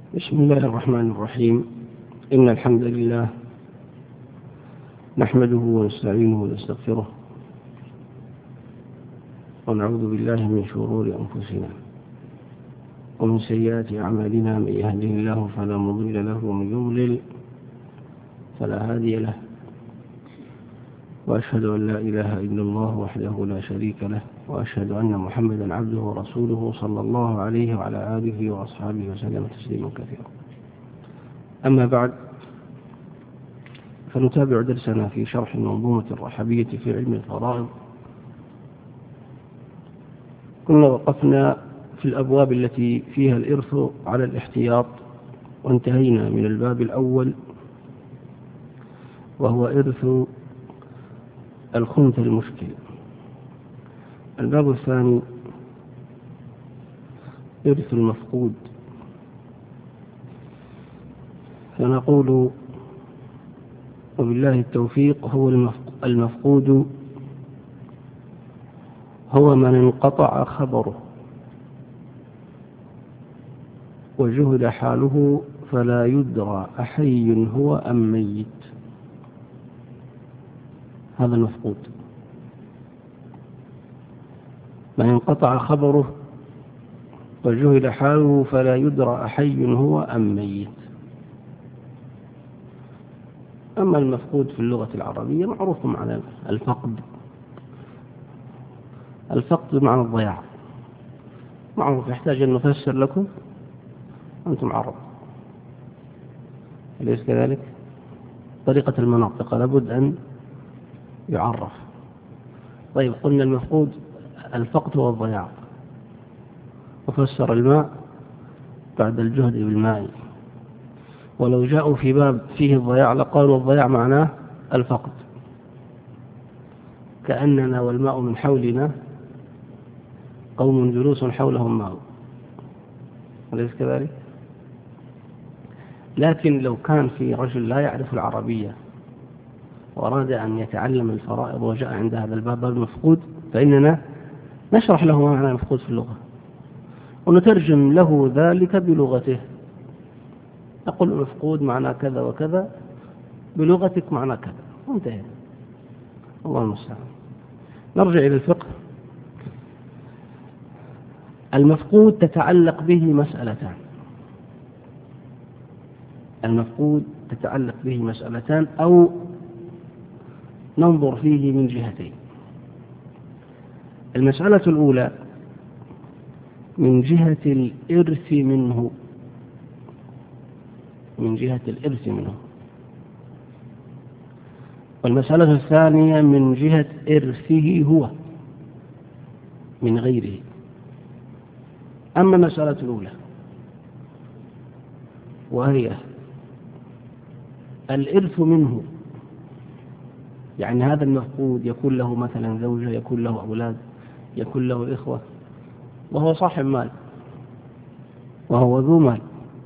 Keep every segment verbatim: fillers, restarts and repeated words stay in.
بسم الله الرحمن الرحيم. إن الحمد لله نحمده ونستعينه ونستغفره ونعوذ بالله من شرور أنفسنا ومن سيئات أعمالنا. من يهده الله فلا مضل له ومن يضلل فلا هادي له، وأشهد أن لا إله إلا الله وحده لا شريك له، وأشهد أن محمدا عبده ورسوله صلى الله عليه وعلى آله وأصحابه وسلم تسليما كثيرا. أما بعد، فنتابع درسنا في شرح المنظومة الرحبية في علم الفرائض. كنا وقفنا في الأبواب التي فيها الإرث على الاحتياط، وانتهينا من الباب الأول وهو إرث الخنث المشكل. الباب الثاني إرث المفقود، فنقول وبالله التوفيق هو المفقود هو من انقطع خبره وجهل حاله فلا يدرى أحي هو أم ميت. هذا المفقود، من انقطع خبره وجهل حاله فلا يدرى أحي هو أم ميت. أما المفقود في اللغة العربية معروف معنى الفقد. الفقد معنى الضياع، معروف، يحتاج أن نفسر لكم، أنتم عرب أليس كذلك؟ طريقة المناطق لابد أن يعرف. طيب، قلنا المفقود الفقد هو الضياع، وفسر الماء بعد الجهد بالماء. ولو جاءوا في باب فيه الضياع لقالوا الضياع معناه الفقد، كأننا والماء من حولنا قوم جلوس حولهم ماء، أليس كذلك؟ لكن لو كان في رجل لا يعرف العربية وأراد أن يتعلم الفرائض وجاء عند هذا الباب المفقود، فإننا نشرح له ما معنى المفقود في اللغة ونترجم له ذلك بلغته. نقول المفقود معنى كذا وكذا، بلغتك معنى كذا، وانتهى. الله المستعان. نرجع إلى الفقه. المفقود تتعلق به مسألتان. المفقود تتعلق به مسألتان أو ننظر فيه من جهتين. المسألة الأولى من جهة الإرث منه، من جهة الإرث منه، والمسألة الثانية من جهة إرثه هو من غيره. أما المسألة الأولى وهي الإرث منه، يعني هذا المفقود يكون له مثلا زوجة، يكون له أولاد، يكون له إخوة، وهو صاحب مال وهو ذو مال،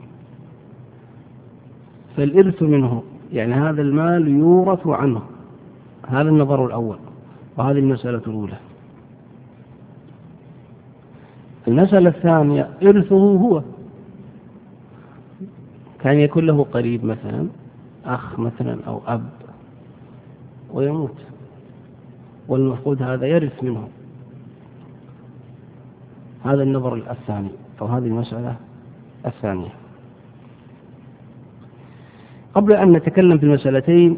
فالإرث منه يعني هذا المال يورث عنه. هذا النظر الأول، وهذه المسألة الأولى. المسألة الثانية إرثه هو، كان يكون له قريب مثلا أخ مثلا أو أب ويموت، والمفقود هذا يرث منه. هذا النظر الثاني أو هذه المسألة الثانية. قبل أن نتكلم في المسألتين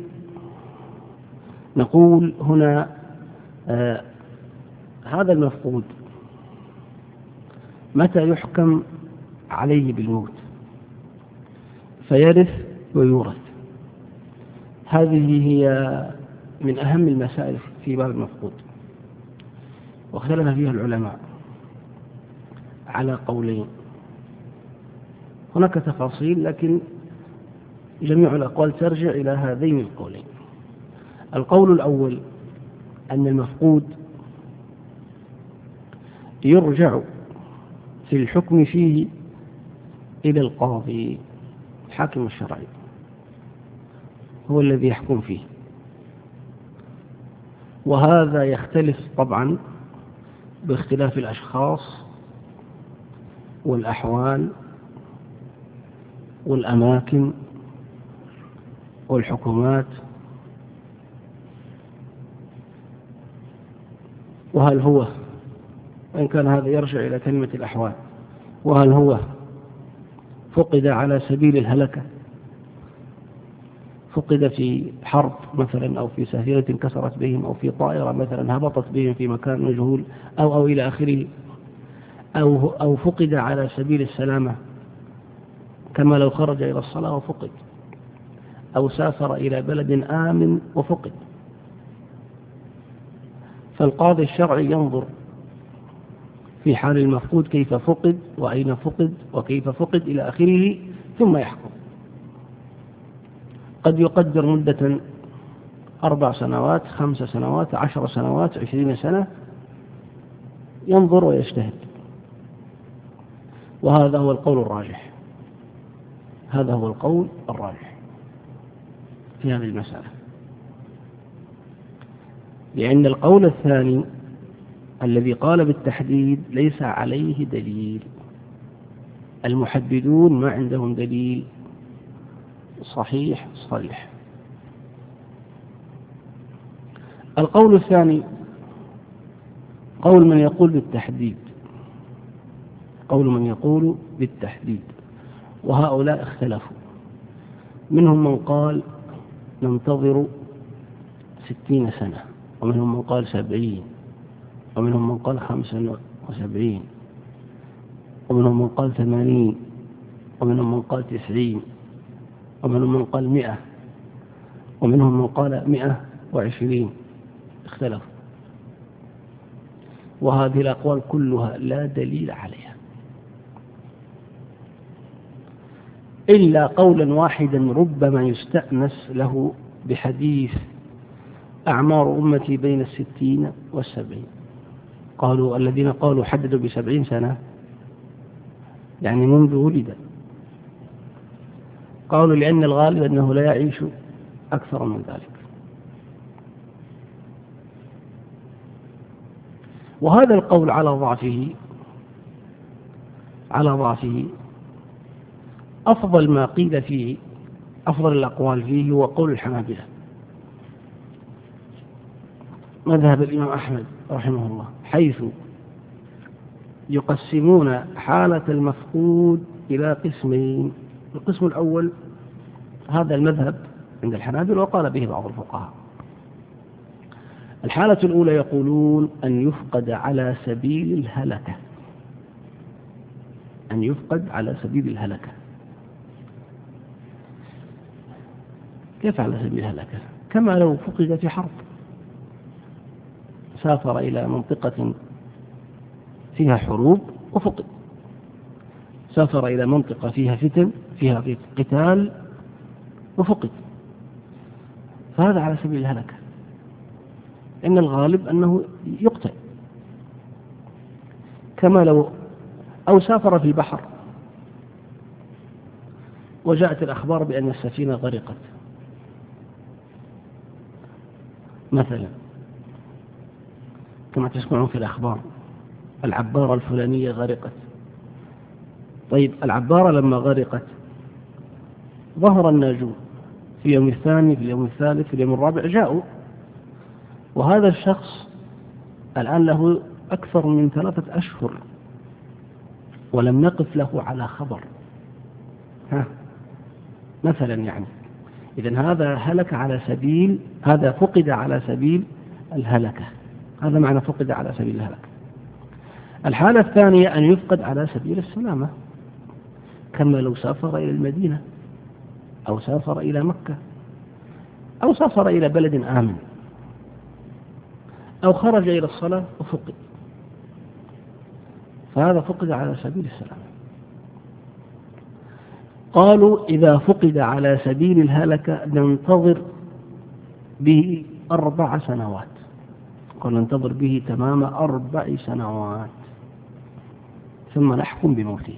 نقول هنا آه هذا المفقود متى يحكم عليه بالموت فيرث ويورث؟ هذه هي من أهم المسائل في باب المفقود، واختلف فيها العلماء على قولين. هناك تفاصيل لكن جميع الأقوال ترجع إلى هذين القولين. القول الأول أن المفقود يرجع في الحكم فيه إلى القاضي، الحاكم الشرعي هو الذي يحكم فيه، وهذا يختلف طبعا باختلاف الأشخاص والأحوال والأماكن والحكومات، وهل هو، وإن كان هذا يرجع إلى كلمة الأحوال، وهل هو فقد على سبيل الهلكة، فقد في حرب مثلا، أو في سفينة انكسرت بهم، أو في طائرة مثلا هبطت بهم في مكان مجهول، أو أو إلى آخره، أو أو فقد على سبيل السلامة كما لو خرج إلى الصلاة وفقد، أو سافر إلى بلد آمن وفقد. فالقاضي الشرعي ينظر في حال المفقود كيف فقد، وأين فقد، وكيف فقد إلى آخره، ثم يحكم. قد يقدر مدة أربع سنوات، خمس سنوات، عشر سنوات، عشرين سنة، ينظر ويجتهد. وهذا هو القول الراجح، هذا هو القول الراجح في هذه المسألة، لأن القول الثاني الذي قال بالتحديد ليس عليه دليل. المحددون ما عندهم دليل صحيح صريح. القول الثاني قول من يقول بالتحديد، قول من يقول بالتحديد، وهؤلاء اختلفوا. منهم من قال ننتظر ستين سنة، ومنهم من قال سبعين، ومنهم من قال خمسة وسبعين، ومنهم من قال ثمانين، ومنهم من قال تسعين، ومنهم من قال مئة، ومنهم من قال مئة وعشرين. اختلفوا، وهذه الأقوال كلها لا دليل عليها إلا قولا واحدا ربما يستأنس له بحديث أعمار أمتي بين الستين والسبعين. قالوا الذين قالوا حددوا بسبعين سنة يعني منذ ولد، قالوا لأن الغالب أنه لا يعيش أكثر من ذلك. وهذا القول على ضعفه على ضعفه أفضل ما قيل فيه، أفضل الأقوال فيه هو قول الحنابلة، مذهب الإمام أحمد رحمه الله، حيث يقسمون حالة المفقود إلى قسمين. القسم الأول هذا المذهب عند الحنابلة وقال به بعض الفقهاء. الحالة الأولى يقولون أن يفقد على سبيل الهلكة، أن يفقد على سبيل الهلكة. كيف على سبيل الهلكة؟ كما لو فقد في حرب، سافر إلى منطقة فيها حروب وفقد، سافر إلى منطقة فيها فتن، فيها قتال وفقد، فهذا على سبيل الهلكة. إن الغالب أنه يقتل. كما لو أو سافر في البحر وجاءت الأخبار بأن السفينة غرقت مثلا، كما تسمعون في الأخبار العبارة الفلانية غرقت. طيب العبارة لما غرقت ظهر الناجون في اليوم الثاني، في اليوم الثالث، في اليوم الرابع جاءوا، وهذا الشخص الآن له أكثر من ثلاثة أشهر ولم نقف له على خبر، ها مثلا يعني. إذن هذا هلك على سبيل، هذا فقد على سبيل الهلكة، هذا معنى فقد على سبيل الهلكة. الحالة الثانية أن يفقد على سبيل السلامة، كما لو سافر إلى المدينة، أو سافر إلى مكة، أو سافر إلى بلد آمن، أو خرج إلى الصلاة وفقد، فهذا فقد على سبيل السلامة. قالوا إذا فقد على سبيل الهلكة ننتظر به أربع سنوات، قال ننتظر به تمام أربع سنوات ثم نحكم بموته.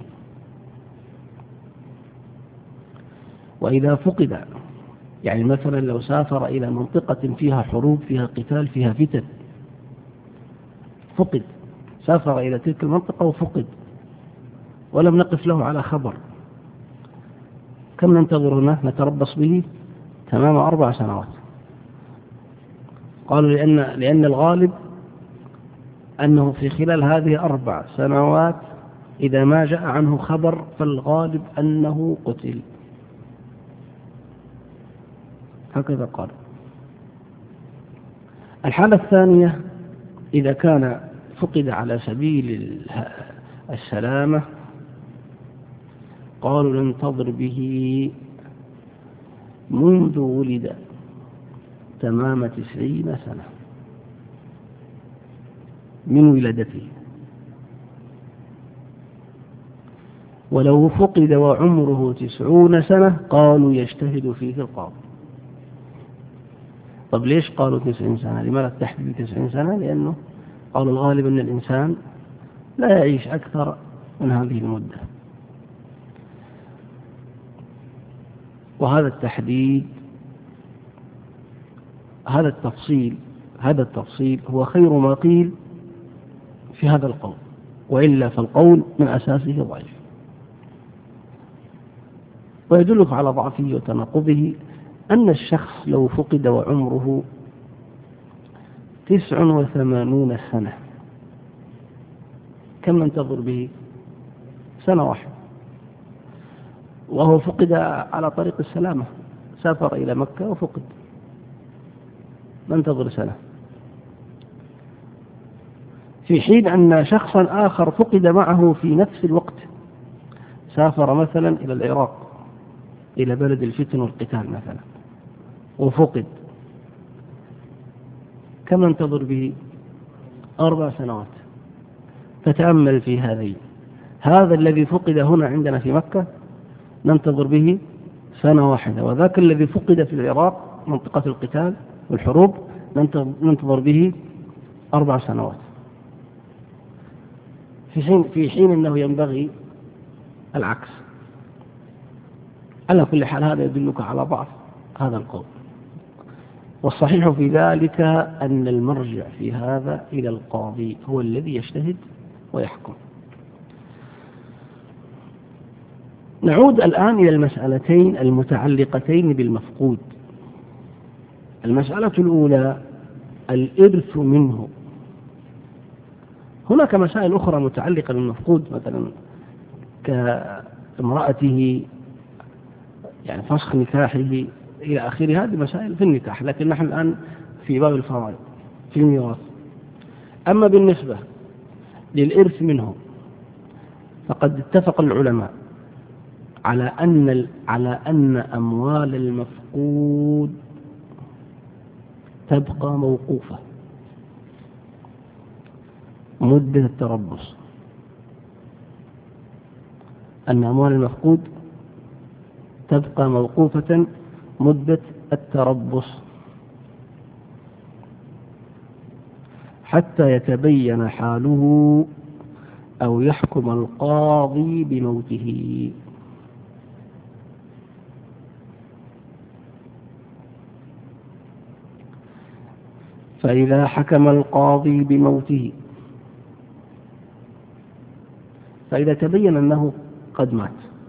وإذا فقد يعني مثلا لو سافر إلى منطقة فيها حروب، فيها قتال، فيها فتن، فقد، سافر إلى تلك المنطقة وفقد ولم نقف له على خبر، كم ننتظر هنا؟ نتربص به تمام أربع سنوات. قالوا لأن, لأن الغالب أنه في خلال هذه أربع سنوات إذا ما جاء عنه خبر فالغالب أنه قتل، هكذا قال. الحالة الثانية إذا كان فقد على سبيل السلامة، قالوا ننتظر به منذ ولد تمام تسعين سنة من ولادته، ولو فقد وعمره تسعون سنة قالوا يجتهد فيه القاضي. طب ليش قالوا تسعين سنة؟ لماذا التحديد تسعين سنة؟ لأنه قالوا الغالب أن الإنسان لا يعيش أكثر من هذه المدة، وهذا التحديد هذا التفصيل هذا التفصيل هو خير ما قيل في هذا القول، وإلا فالقول من أساسه ضعيف. ويدلك على ضعفه وتناقضه أن الشخص لو فقد وعمره تسع وثمانون سنة كم ننتظر به؟ سنة واحدة، وهو فقد على طريق السلامة، سافر إلى مكة وفقد، ننتظر سنة. في حين أن شخصا آخر فقد معه في نفس الوقت، سافر مثلا إلى العراق إلى بلد الفتن والقتال مثلا وفقد، كم ننتظر به؟ أربع سنوات. فتأمل في هذه، هذا الذي فقد هنا عندنا في مكة ننتظر به سنة واحدة، وذاك الذي فقد في العراق منطقة القتال والحروب ننتظر به أربع سنوات، في حين, في حين أنه ينبغي العكس. على كل حال هذا يدلك على ضعف هذا القول، والصحيح في ذلك أن المرجع في هذا إلى القاضي، هو الذي يجتهد ويحكم. نعود الآن إلى المسألتين المتعلقتين بالمفقود. المسألة الأولى الإرث منه. هناك مسائل أخرى متعلقة بالمفقود، مثلا كامرأته، يعني فسخ نكاحه إلى آخره، هذه مسائل في النكاح، لكن نحن الآن في باب الفرائض في الميراث. أما بالنسبة للإرث منه فقد اتفق العلماء على أن على أن أموال المفقود تبقى موقوفة مدة التربص، أن أموال المفقود تبقى موقوفة مدة التربص حتى يتبين حاله أو يحكم القاضي بموته. فإذا حكم القاضي بموته، فإذا تبين أنه قد مات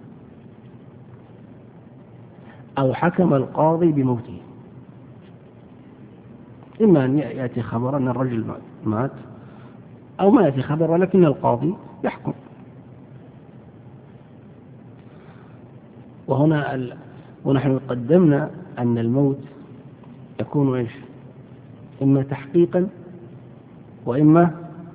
أو حكم القاضي بموته، إما أن يأتي خبر أن الرجل مات أو ما يأتي خبر ولكن القاضي يحكم. وهنا ال... ونحن قدمنا أن الموت يكون إيش؟ إما تحقيقا وإما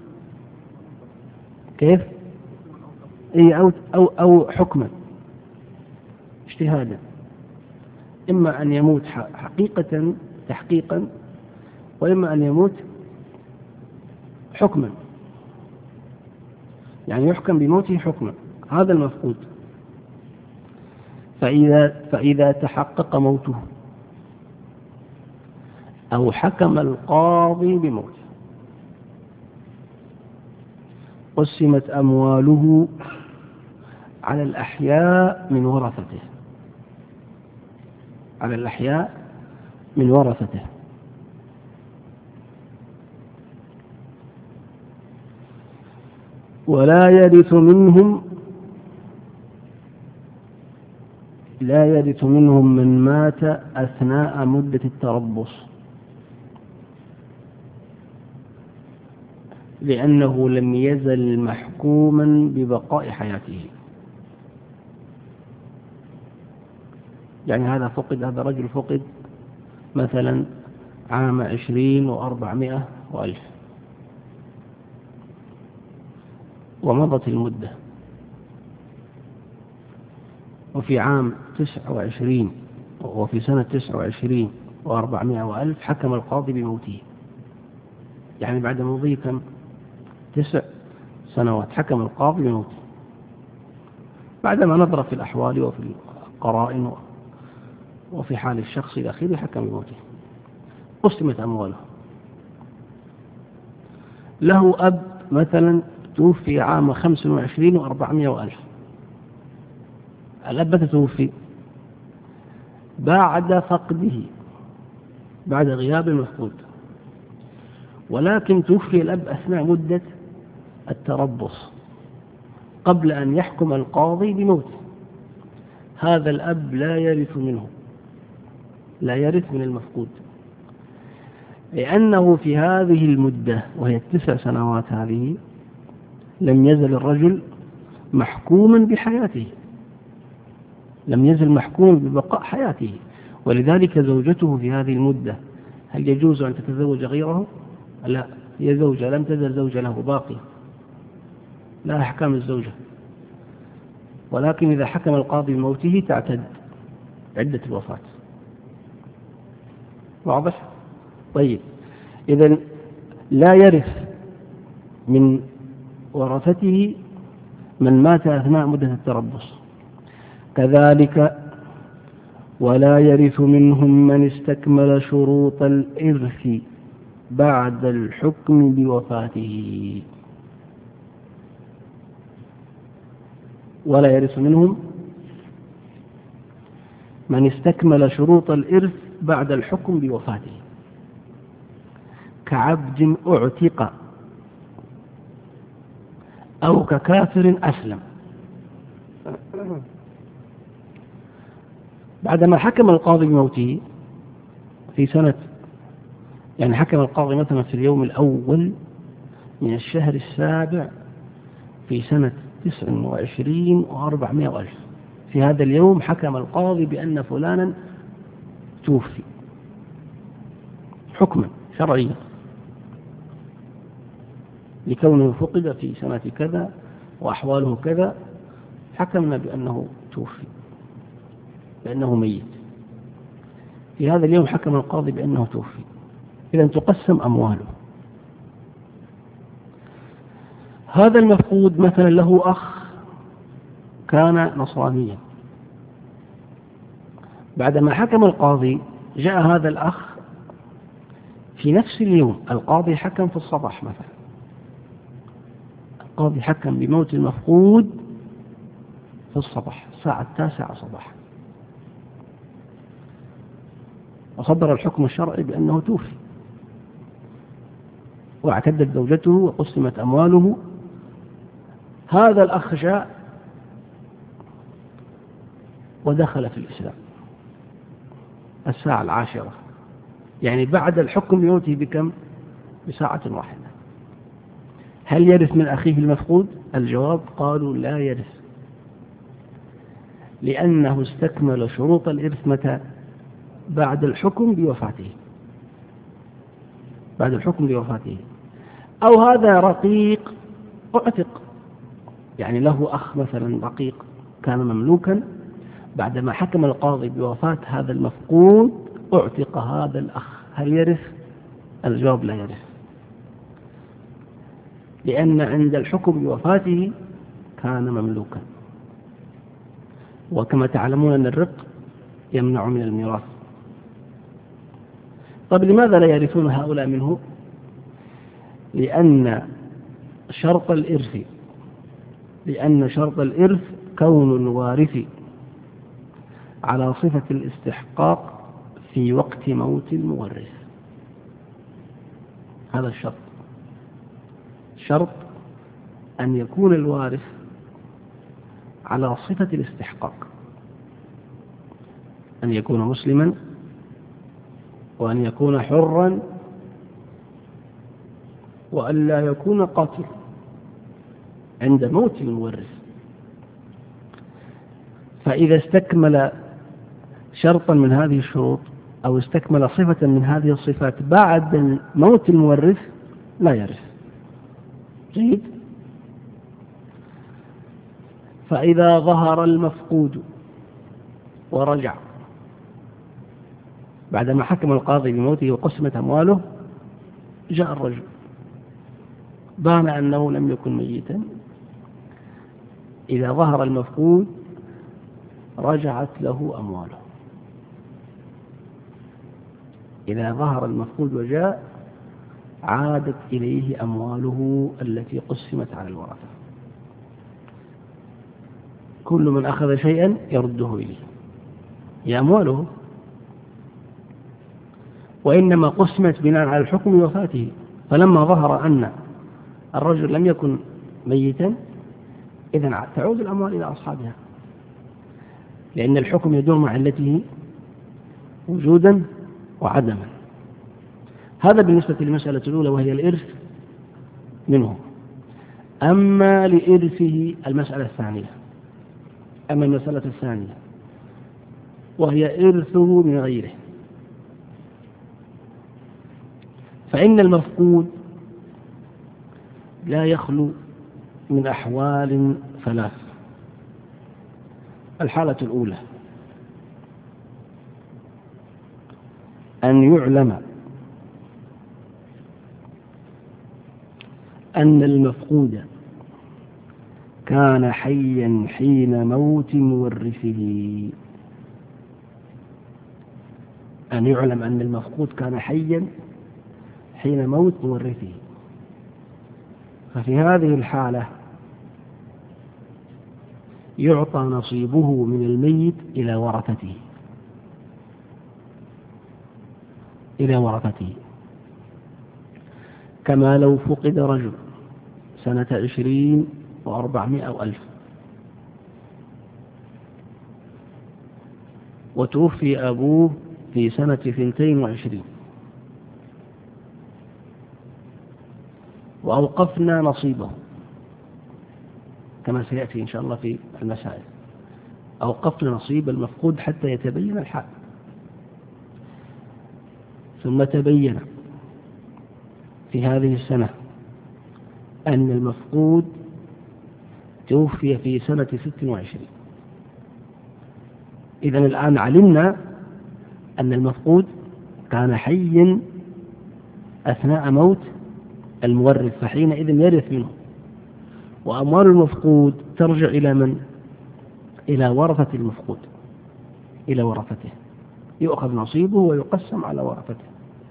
كيف؟ إيه أو, أو, أو حكما اجتهادا، إما أن يموت حقيقة تحقيقا وإما أن يموت حكما، يعني يحكم بموته حكما. هذا المفقود. فإذا, فإذا تحقق موته أو حكم القاضي بموته قسمت أمواله على الأحياء من ورثته على الأحياء من ورثته ولا يرث منهم لا يرث منهم من مات أثناء مدة التربص، لأنه لم يزل محكوما ببقاء حياته. يعني هذا فقد، هذا رجل فقد مثلا عام عشرين وأربعمائة وألف، ومضت المدة، وفي عام تسع وعشرين وفي سنة تسع وعشرين وأربعمائة وألف حكم القاضي بموته. يعني بعد مضي كم؟ تسع سنوات حكم القاضي بموته، بعدما نظر في الأحوال وفي القرائن وفي حال الشخص إلى آخره حكم بموته. قسمت أمواله. له أب مثلا توفي عام خمس وعشرين وأربعمائة وألف، الأب متى توفي؟ بعد فقده، بعد غياب المفقود، ولكن توفي الأب أثناء مدة التربص قبل أن يحكم القاضي بموته. هذا الأب لا يرث منه، لا يرث من المفقود، لأنه في هذه المدة وهي التسع سنوات هذه لم يزل الرجل محكوما بحياته، لم يزل محكوما ببقاء حياته. ولذلك زوجته في هذه المدة هل يجوز أن تتزوج غيره؟ لا، هي زوجة لم تزل زوجة له باقي، لا أحكام الزوجة، ولكن إذا حكم القاضي بموته تعتد عدة الوفاة. واضح؟ طيب، إذن لا يرث من ورثته من مات أثناء مدة التربص. كذلك ولا يرث منهم من استكمل شروط الإرث بعد الحكم بوفاته. ولا يرث منهم من استكمل شروط الإرث بعد الحكم بوفاته، كعبد أعتق أو ككافر أسلم. بعدما حكم القاضي بموته في سنة، يعني حكم القاضي مثلا في اليوم الأول من الشهر السابع في سنة تسع وعشرين وأربعمائة وألف، في هذا اليوم حكم القاضي بأن فلانا توفي حكما شرعيا لكونه فقد في سنة كذا وأحواله كذا، حكمنا بأنه توفي، بأنه ميت. في هذا اليوم حكم القاضي بأنه توفي، إذن تقسم أمواله. هذا المفقود مثلا له أخ كان نصرانيا، بعدما حكم القاضي جاء هذا الأخ في نفس اليوم، القاضي حكم في الصباح مثلا، القاضي حكم بموت المفقود في الصباح الساعة التاسعة صباحا، وصدر الحكم الشرعي بأنه توفي، واعتدت زوجته وقسمت أمواله. هذا الأخ جاء ودخل في الإسلام الساعة العاشرة، يعني بعد الحكم بموته بكم؟ بساعة واحدة. هل يرث من أخيه المفقود؟ الجواب قالوا لا يرث، لأنه استكمل شروط الإرث متى؟ بعد الحكم بوفاته، بعد الحكم بوفاته. أو هذا رقيق اعتق، يعني له أخ مثلا رقيق كان مملوكا، بعدما حكم القاضي بوفاة هذا المفقود اعتق هذا الأخ، هل يرث؟ الجواب لا يرث، لأن عند الحكم بوفاته كان مملوكا، وكما تعلمون أن الرق يمنع من الميراث. طيب لماذا لا يرثون هؤلاء منه؟ لأن شرط الإرث لأن شرط الإرث كون الوارث على صفة الاستحقاق في وقت موت المورث. هذا الشرط، شرط أن يكون الوارث على صفة الاستحقاق، أن يكون مسلما وأن يكون حرا وأن لا يكون قاتلا عند موت المورث. فإذا استكمل شرطا من هذه الشروط أو استكمل صفة من هذه الصفات بعد موت المورث لا يرث. جيد. فإذا ظهر المفقود ورجع بعدما حكم القاضي بموته وقسمت أمواله، جاء الرجل بان أنه لم يكن ميتا، إذا ظهر المفقود رجعت له أمواله. إذا ظهر المفقود وجاء عادت إليه أمواله التي قسمت على الورثة. كل من أخذ شيئا يرده إليه، هي أمواله، وإنما قسمت بناء على الحكم وفاته. فلما ظهر أن الرجل لم يكن ميتا إذن تعود الأموال إلى أصحابها، لأن الحكم يدور مع علته وجودا وعدما. هذا بالنسبة للمسألة الأولى وهي الإرث منه. أما لإرثه المسألة الثانية أما المسألة الثانية وهي إرثه من غيره، فإن المفقود لا يخلو من أحوال ثلاث. الحالة الأولى أن يعلم أن المفقود كان حيا حين موت مورثه. أن يعلم أن المفقود كان حيا حين موت مورثه. ففي هذه الحالة يعطى نصيبه من الميت إلى ورثته إلى ورثته كما لو فقد رجل سنة عشرين وأربعمائة ألف وتوفي أبوه في سنة اثنتين وعشرين وأوقفنا نصيبه كما سيأتي إن شاء الله في المسائل. أوقفنا نصيب المفقود حتى يتبين الحال، ثم تبين في هذه السنة أن المفقود توفي في سنة ست وعشرين. إذن الآن علمنا أن المفقود كان حيا أثناء موت المورث، فحينئذ يرث منه، وأموال المفقود ترجع إلى من؟ إلى ورثة المفقود، إلى ورثته، يؤخذ نصيبه ويقسم على ورثته.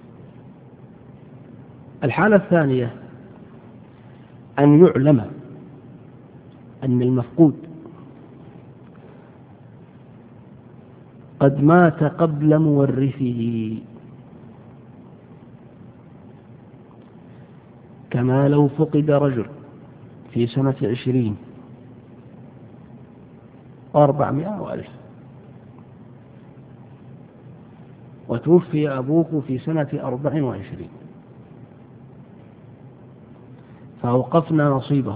الحالة الثانية أن يعلم أن المفقود قد مات قبل مورثه كما لو فقد رجل في سنة عشرين وأربعمائة ألف وتوفي أبوه في سنة أربع وعشرين فأوقفنا نصيبه،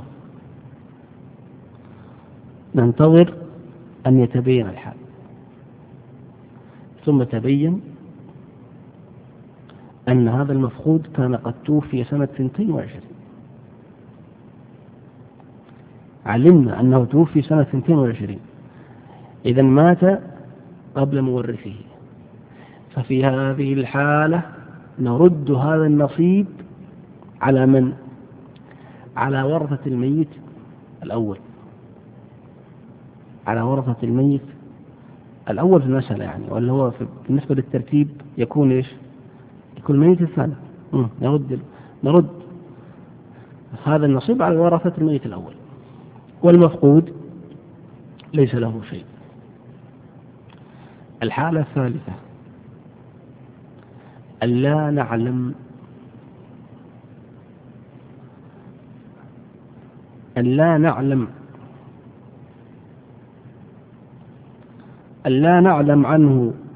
ننتظر أن يتبين الحال، ثم تبين أن هذا المفقود كان قد توفي سنة اثنتين وعشرين. علمنا أنه توفي سنة اثنتين وعشرين، إذن مات قبل مورثه. ففي هذه الحالة نرد هذا النصيب على من؟ على ورثة الميت الأول، على ورثة الميت الأول في المسألة يعني، واللي هو بالنسبة للترتيب يكون إيش؟ يكون الميت الثاني. نرد نرد هذا النصيب على ورثة الميت الأول، والمفقود ليس له شيء. الحالة الثالثة ألا نعلم ألا نعلم ألا نعلم عنه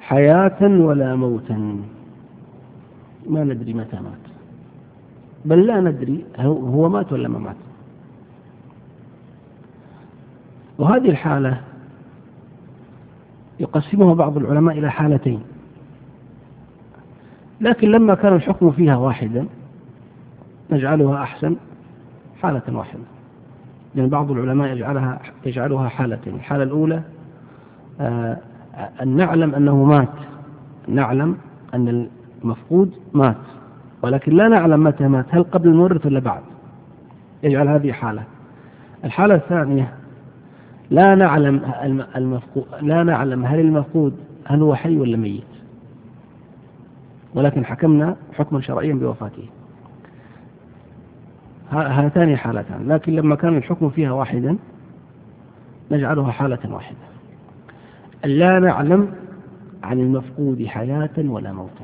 حياة ولا موتا، ما ندري متى مات، بل لا ندري هو مات ولا ما مات. وهذه الحالة يقسمها بعض العلماء إلى حالتين، لكن لما كان الحكم فيها واحدا نجعلها أحسن حالة واحدة، لأن بعض العلماء يجعلها يجعلها حالتين. الحالة الأولى آه أن نعلم أنه مات، نعلم أن المفقود مات، ولكن لا نعلم متى مات، هل قبل المورث ولا بعد، يجعل هذه حالة. الحالة الثانية لا نعلم المفقود، لا نعلم هل المفقود هل هو حي ولا ميت، ولكن حكمنا حكما شرعيا بوفاته. هاتان حالتان، لكن لما كان الحكم فيها واحدا نجعلها حالة واحدة، لا نعلم عن المفقود حياة ولا موتا.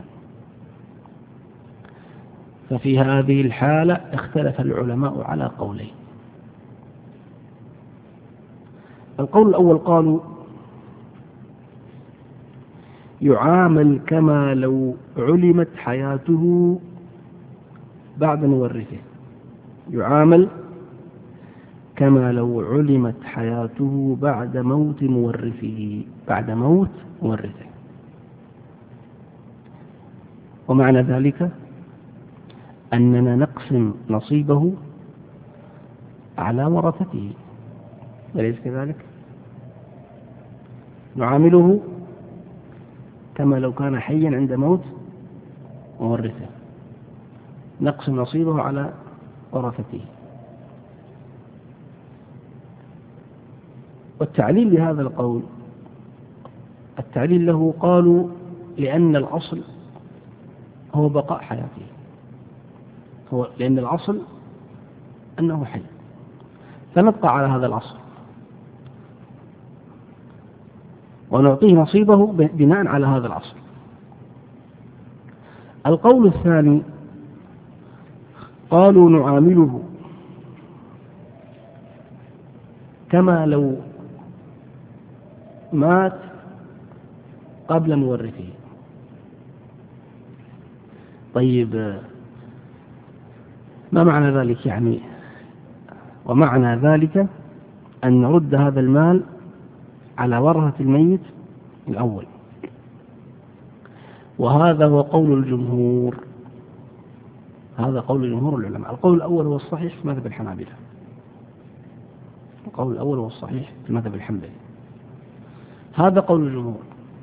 ففي هذه الحالة اختلف العلماء على قولين. القول الأول قالوا يعامل كما لو علمت حياته بعد مورثه، يعامل كما لو علمت حياته بعد موت مورثه، بعد موت مورثه. ومعنى ذلك أننا نقسم نصيبه على ورثته، أليس كذلك؟ نعامله كما لو كان حيا عند موت مورثه، نقسم نصيبه على ورثته. والتعليل لهذا القول، التعليل له قالوا لأن الأصل هو بقاء حياته، هو لأن الأصل أنه حي، فنبقى على هذا الأصل ونعطيه نصيبه بناء على هذا الأصل. القول الثاني قالوا نعامله كما لو مات قبل مورثه. طيب ما معنى ذلك يعني؟ ومعنى ذلك أن نرد هذا المال على ورثة الميت الأول، وهذا هو قول الجمهور، هذا قول جمهور العلماء. القول الأول هو الصحيح في مذهب الحنابلة، القول الأول هو الصحيح في المذهب الحنبلي، هذا قول الجمهور.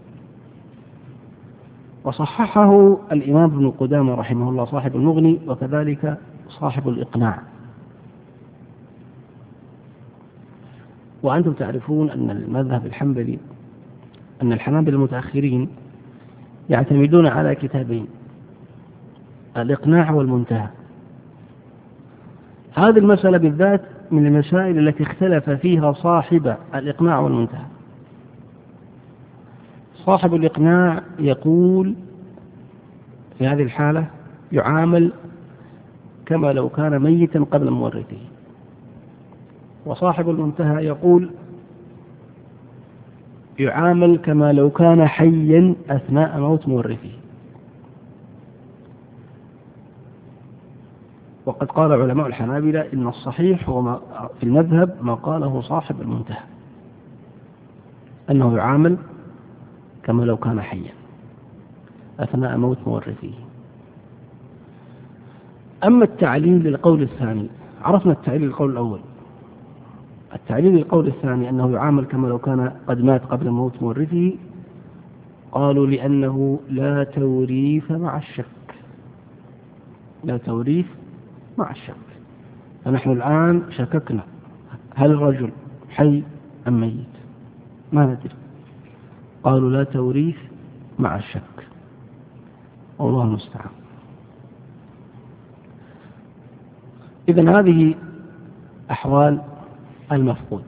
وصححه الإمام ابن قدامة رحمه الله صاحب المغني، وكذلك صاحب الإقناع. وأنتم تعرفون أن المذهب الحنبلي، أن الحنابلة المتأخرين يعتمدون على كتابين، الإقناع والمنتهى. هذه المسألة بالذات من المسائل التي اختلف فيها صاحب الإقناع والمنتهى. صاحب الإقناع يقول في هذه الحالة يعامل كما لو كان ميتا قبل مورثه، وصاحب المنتهى يقول يعامل كما لو كان حيا أثناء موت مورثه. وقد قال علماء الحنابلة إن الصحيح هو ما في المذهب ما قاله صاحب المنتهى، أنه يعامل كما لو كان حيا أثناء موت مورثه. أما التعليل للقول الثاني، عرفنا التعليل للقول الأول، التعليل للقول الثاني أنه يعامل كما لو كان قد مات قبل موت مورثه، قالوا لأنه لا توريث مع الشك، لا توريث مع الشك. فنحن الآن شككنا هل الرجل حي أم ميت، ما ندري، قالوا لا توريث مع الشك، والله المستعان. إذن هذه أحوال المفقود.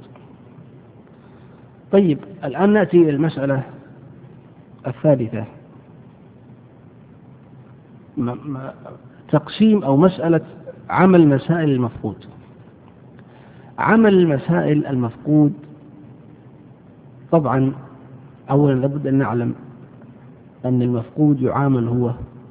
طيب الآن نأتي إلى المسألة الثالثة، تقسيم أو مسألة عمل مسائل المفقود. عمل مسائل المفقود طبعا أولا لابد أن نعلم أن المفقود يعامل هو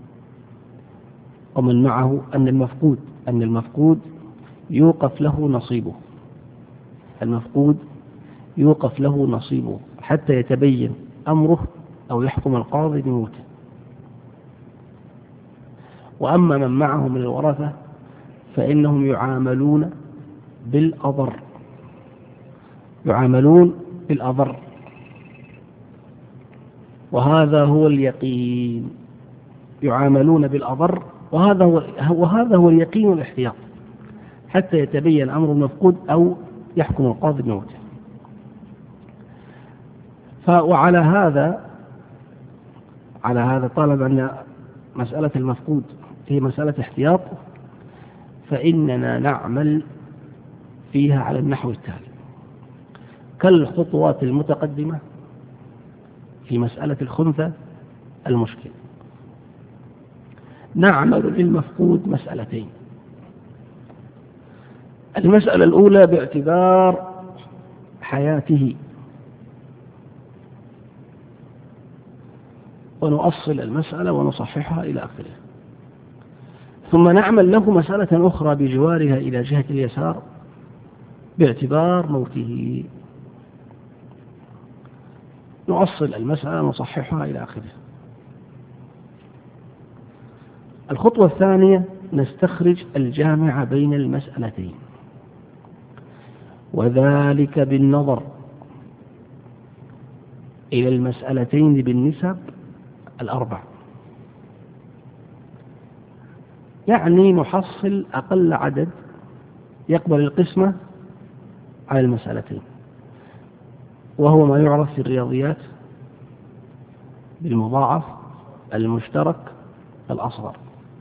ومن معه أن المفقود أن المفقود يوقف له نصيبه المفقود يوقف له نصيبه حتى يتبين أمره أو يحكم القاضي بموته. وأما من معه من الورثة فإنهم يعاملون بالأضر يعاملون بالأضر وهذا هو اليقين يعاملون بالأضر وهذا هو وهذا هو اليقين والاحتياط حتى يتبين أمر المفقود أو يحكم القاضي بموته. وعلى هذا على هذا طالب أن مسألة المفقود هي مسألة احتياط فإننا نعمل فيها على النحو التالي كالخطوات المتقدمة في مسألة الخنثى المشكل. نعمل للمفقود مسألتين. المسألة الأولى باعتبار حياته ونؤصل المسألة ونصححها إلى آخره، ثم نعمل له مسألة أخرى بجوارها إلى جهة اليسار باعتبار موته، نؤصل المسألة ونصححها إلى آخره. الخطوة الثانية نستخرج الجامع بين المسألتين، وذلك بالنظر إلى المسألتين بالنسب الأربع، يعني نحصل أقل عدد يقبل القسمة على المسألتين، وهو ما يعرف في الرياضيات بالمضاعف المشترك الأصغر.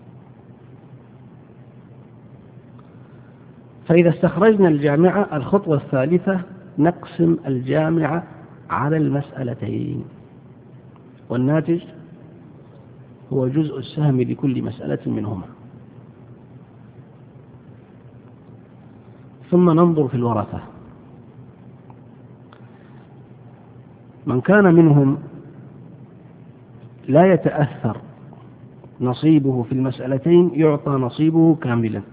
فإذا استخرجنا الجامعة الخطوة الثالثة نقسم الجامعة على المسألتين، والناتج هو جزء السهم لكل مسألة منهما. ثم ننظر في الورثة، من كان منهم لا يتأثر نصيبه في المسألتين يعطى نصيبه كاملا،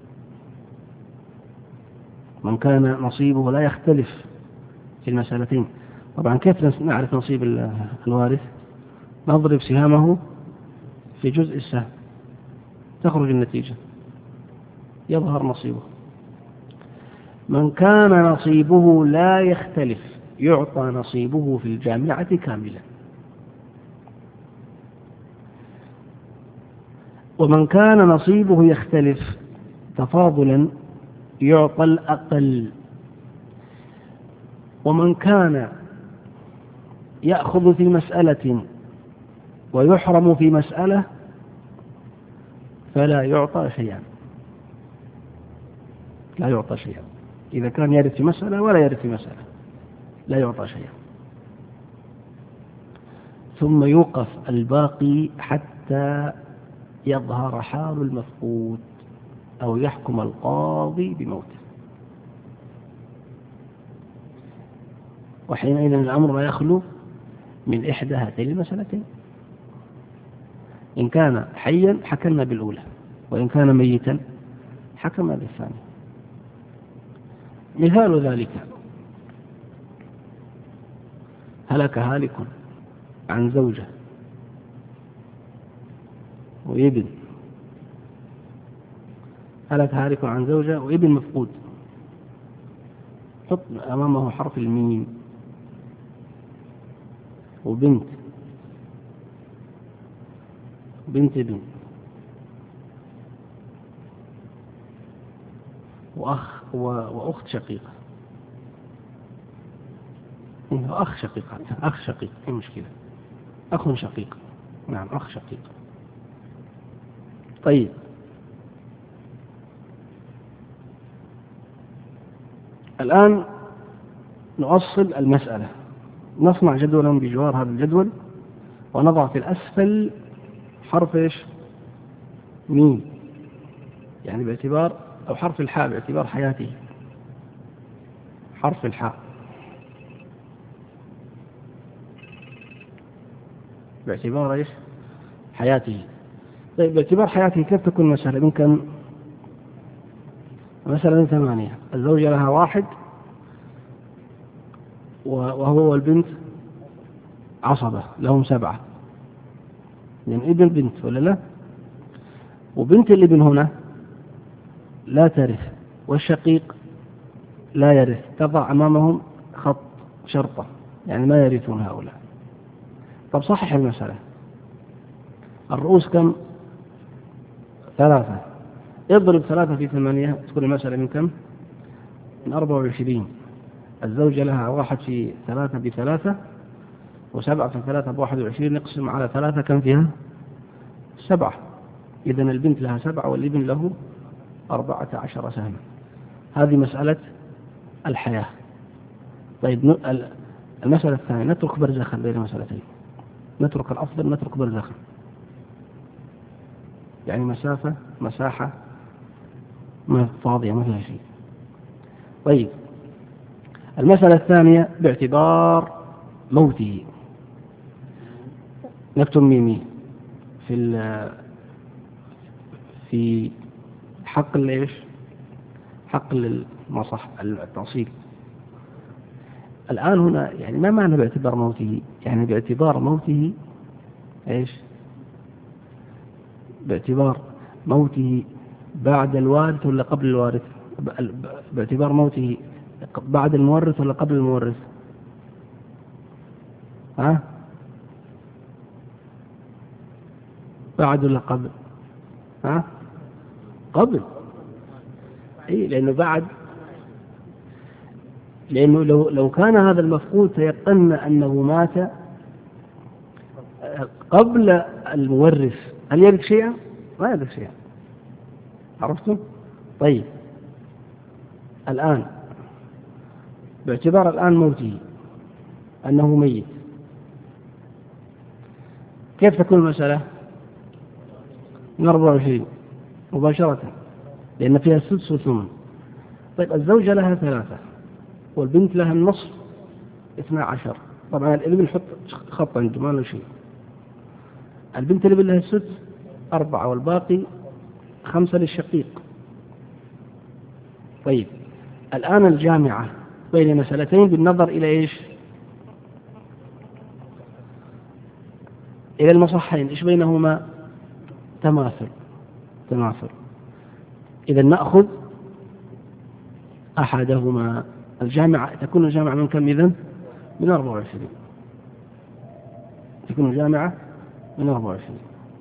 من كان نصيبه لا يختلف في المسألتين. طبعا كيف نعرف نصيب الوارث؟ نضرب سهامه في جزء السهم تخرج النتيجة، يظهر نصيبه. من كان نصيبه لا يختلف يعطى نصيبه في الجامعة كاملا، ومن كان نصيبه يختلف تفاضلا يعطى الأقل، ومن كان يأخذ في مسألة ويحرم في مسألة فلا يعطى شيئا، لا يعطى شيئا. إذا كان يرث في مسألة ولا يرث في مسألة لا يعطى شيئا. ثم يوقف الباقي حتى يظهر حال المفقود أو يحكم القاضي بموته، وحينئذ الأمر لا يخلو من إحدى هاتين المسألتين. إن كان حيا حكمنا بالأولى، وإن كان ميتا حكمنا بالثانية. مثال ذلك: هلك هالك عن زوجة وابن، هلك هالك عن زوجة وابن مفقود، حط أمامه حرف الميم وبنت بنت ابن وأخ وأخت شقيقة، أخ شقيقة أخ شقيق أي مشكلة، أخ شقيق، نعم أخ شقيق. طيب، الآن نؤصل المسألة، نصنع جدولا بجوار هذا الجدول ونضع في الأسفل حرف إيش؟ ميم، يعني باعتبار أو حرف الحاء باعتبار حياته، حرف الحاء. باعتبار إيش؟ حياته. طيب باعتبار حياته كيف تكون المسألة؟ من كم؟ مثلا من ثمانية، الزوجة لها واحد وهو والبنت عصبة لهم سبعة، يعني ابن بنت ولا لا؟ وبنت الابن هنا لا ترث والشقيق لا يرث، تضع أمامهم خط شرطة، يعني ما يرثون هؤلاء. طب صحح المسألة، الرؤوس كم؟ ثلاثة، اضرب ثلاثة في ثمانية تكون المسألة من كم؟ من أربعة وعشرين. الزوجة لها واحد في ثلاثة بثلاثة، وسبعة في ثلاثة بواحد وعشرين، نقسم على ثلاثة كم فيها؟ سبعة. إذن البنت لها سبعة والابن له أربعة عشر سهما. هذه مسألة الحياة. طيب المسألة الثانية، نترك برزخا بين المسألتين، نترك الأفضل، نترك برزخا، يعني مسافة مساحة ما فاضية ما فيها شيء. طيب المسألة الثانية باعتبار موته، نكتب ميمي في في حق الايش؟ حق المصح التأصيل. الآن هنا يعني ما معنى باعتبار موته؟ يعني باعتبار موته ايش؟ باعتبار موته بعد الوارث ولا قبل الوارث؟ باعتبار موته بعد المورث ولا قبل المورث؟ ها؟ بعد ولا قبل؟ ها؟ قبل. اي لانه بعد، لانه لو لو كان هذا المفقود تيقنا انه مات قبل المورث، هل يرث شيئا؟ ما يرث شيئا. عرفتم؟ طيب الآن باعتبار الآن موته أنه ميت، كيف تكون المسألة؟ من أربعة وعشرين مباشرة، لأن فيها السدس والثمن. طيب الزوجة لها ثلاثة والبنت لها النصف اثنا عشر. طبعا الابن حط خط عنده ما له شيء. البنت اللي لها السدس أربعة والباقي خمسة للشقيق. طيب الآن الجامعة بين مسألتين بالنظر إلى إيش؟ إلى المصحين، إيش بينهما؟ تماثل. تماثل. إذا نأخذ أحدهما. الجامعة تكون الجامعة من كم إذن؟ من أربعة وعشرين. تكون الجامعة من أربعة وعشرين.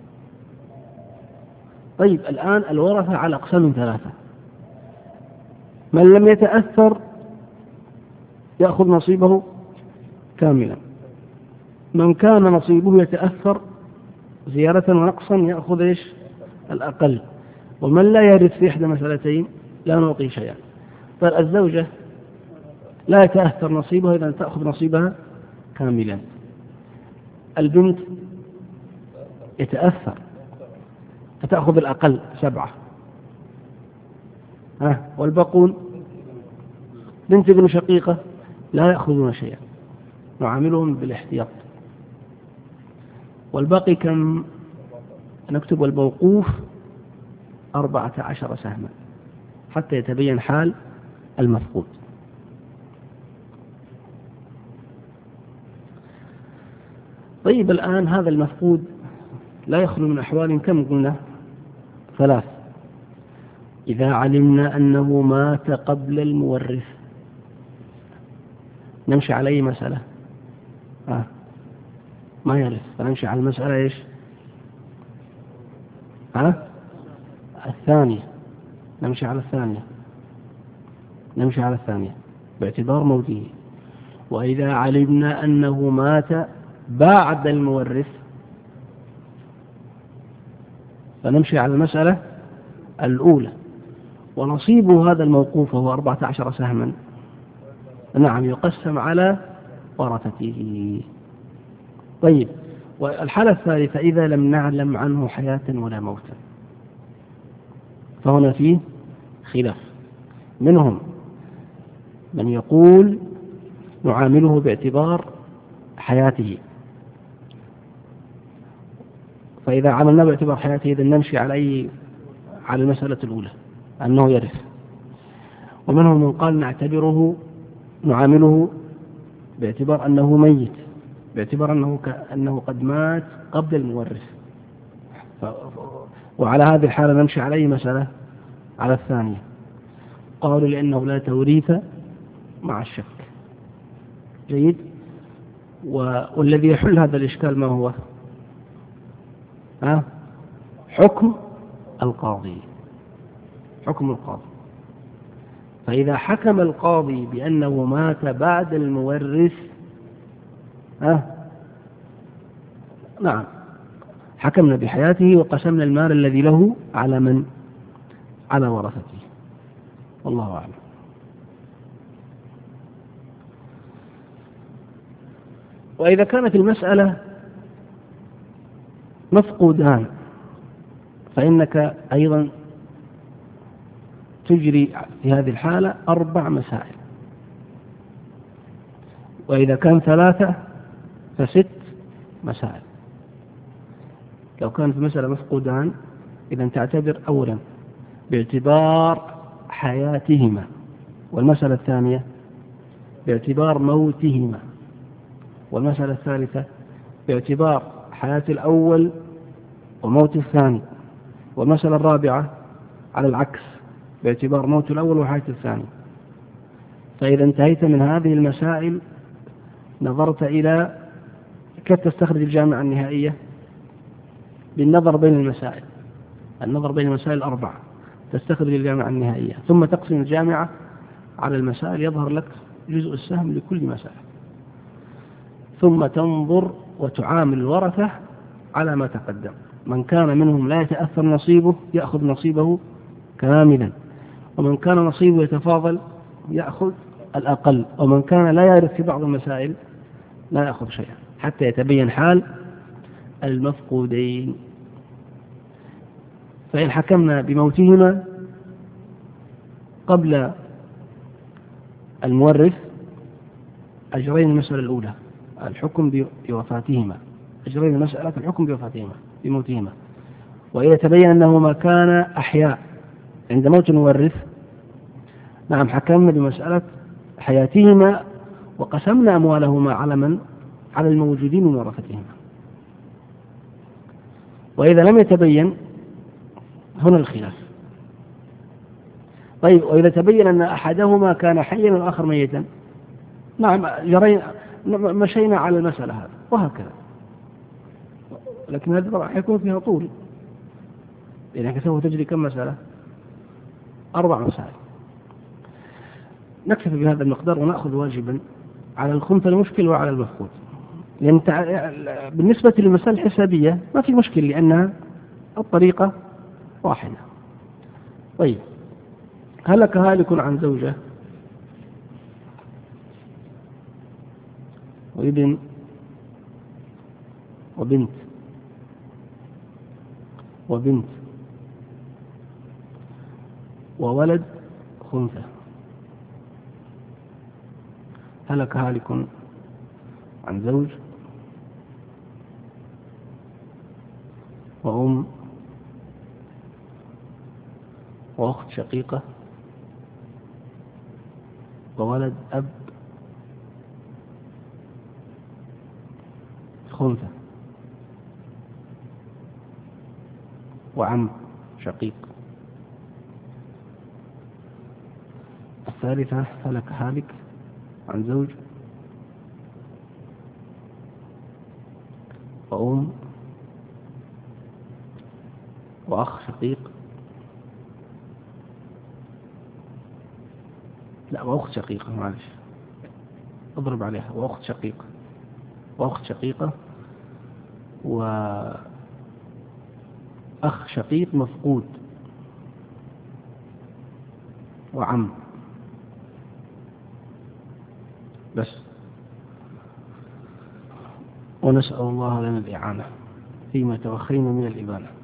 طيب الآن الورثة على أقسام ثلاثة. من لم يتأثر يأخذ نصيبه كاملا، من كان نصيبه يتأثر زيادة ونقصا يأخذ إيش؟ الأقل، ومن لا يرث في إحدى مسألتين لا نعطي شيئا. فالزوجة لا يتأثر نصيبها إذا تأخذ نصيبها كاملا. البنت يتأثر فتأخذ الأقل سبعة، ها، والباقون بنت ابن شقيقة لا يأخذون شيئا، نعاملهم بالاحتياط. والباقي كم؟ نكتب الموقوف أربعة عشر سهما حتى يتبين حال المفقود. طيب الآن هذا المفقود لا يخلو من أحوال كم قلنا؟ ثلاث. إذا علمنا أنه مات قبل المورث نمشي على أي مسألة؟ آه. ما يرث، فنمشي على المسألة إيش؟ ها؟ الثانية. نمشي على الثانية. نمشي على الثانية باعتبار موته. وإذا علمنا أنه مات بعد المورث فنمشي على المسألة الأولى. ونصيبه هذا الموقوف هو أربعة عشر سهما، نعم، يقسم على ورثته. طيب والحالة الثالثة إذا لم نعلم عنه حياة ولا موتا، فهنا فيه خلاف. منهم من يقول نعامله باعتبار حياته فإذا عملنا باعتبار حياته إذا نمشي على أي على المسألة الأولى أنه يرث. ومنهم من قال نعتبره نعامله باعتبار أنه ميت، باعتبار أنه كأنه قد مات قبل المورث، وعلى هذه الحالة نمشي على أي مسألة؟ على الثانية. قالوا لأنه لا توريث مع الشك. جيد. والذي يحل هذا الإشكال ما هو؟ ها؟ حكم القاضي. حكم القاضي. فإذا حكم القاضي بأنه مات بعد المورث، ها؟ نعم، حكمنا بحياته وقسمنا المال الذي له على من؟ على ورثته. والله أعلم. وإذا كانت المسألة مفقودان فإنك أيضا تجري في هذه الحالة أربع مسائل، وإذا كان ثلاثة فست مسائل. لو كانت المسألة مفقودان إذا تعتبر أولا باعتبار حياتهما، والمسألة الثانية باعتبار موتهما، والمسألة الثالثة باعتبار حياة الأول وموت الثاني، والمسألة الرابعة على العكس باعتبار موت الأول وحياة الثاني. فإذا انتهيت من هذه المسائل نظرت إلى كيف تستخرج الجامعة النهائية بالنظر بين المسائل، النظر بين المسائل الأربعة تستخرج الجامعة النهائية، ثم تقسم الجامعة على المسائل يظهر لك جزء السهم لكل مسألة، ثم تنظر وتعامل الورثة على ما تقدم. من كان منهم لا يتأثر نصيبه يأخذ نصيبه كاملا، ومن كان نصيبه يتفاضل يأخذ الأقل، ومن كان لا يعرف في بعض المسائل لا يأخذ شيئا، حتى يتبين حال المفقودين. فإن حكمنا بموتهما قبل المورث أجرين المسألة الأولى الحكم بوفاتهما، أجرين المسألة الحكم بوفاتهما بموتهما. وإذا تبين أنهما كانا أحياء عند موت المورث، نعم، حكمنا بمسألة حياتهما وقسمنا أموالهما على من؟ على الموجودين من ورثتهما. وإذا لم يتبين هنا الخلاف. طيب، وإذا تبين أن أحدهما كان حيا والآخر ميتا، نعم، جرينا مشينا على المسألة هذا وهكذا، لكن هذا راح يكون فيها طول، لأنك سوف تجري كم مسألة؟ أربع مسائل. نكتفي بهذا المقدار ونأخذ واجبا على الخمس المشكل وعلى المفقود. لأن بالنسبة للمسائل الحسابية ما في مشكل لأنها الطريقة واحدة. طيب، هلك هالك عن زوجة وابن وبنت وبنت وولد خنثى. هلك هالك عن زوج وأم وأخت شقيقة وولد أب خنثى وعم شقيق. الثالثة هلك هالك عن زوج وأم وأخ شقيق، لا، وأخت شقيقة، معلش اضرب عليها، وأخت شقيقة وأخت شقيقة وأخ شقيق مفقود وعم بس. ونسأل الله لنا الإعانة فيما توخينا من الإبانة.